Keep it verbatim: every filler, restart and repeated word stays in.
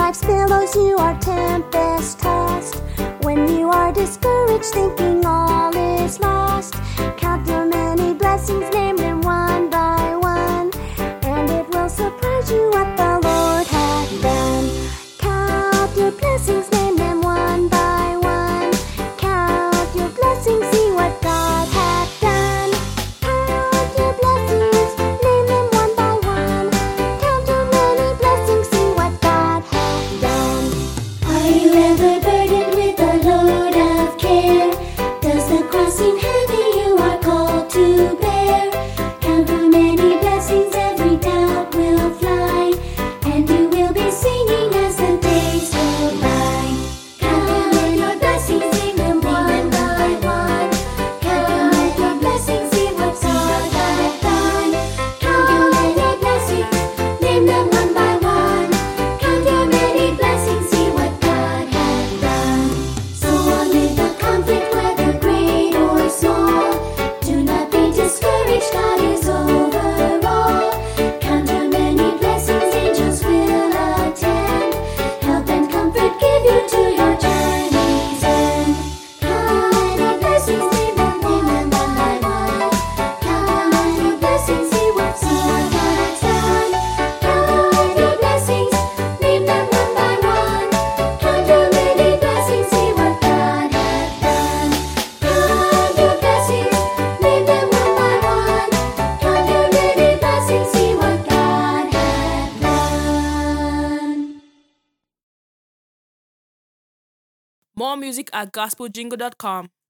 life's billows you are tempest-tossed, when you are discouraged thinking all is lost, count your many blessings, name them one by one, and it will surprise you what the Lord hath done. Count your blessings, name them one by one, count your blessings, see what God hath done. Count your blessings, name them one by one, count your many blessings, see what God hath done. Are you ever burdened with a load of care? Does the cross seem heavy you are called to bear? Count the many blessings, every doubt will fly, and you will be singing as the days go by. Count your blessings, name them one by one. Count your blessings, see what God hath done. Count your many blessings, name them one by one. Count your many blessings, see what God hath done. So amid the conflict, whether great or small, do not be discouraged, God is over all. Count your many blessings, angels will attend, help and comfort give you to your journey's end. Count your blessings, name them, name them one by one. Count your blessings, see what God hath done. Count your blessings, name them one by one. Count your many blessings, see what God hath done. Count your blessings, name them one by one. Count your many blessings, see what God hath done. More music at gospel jingle dot com.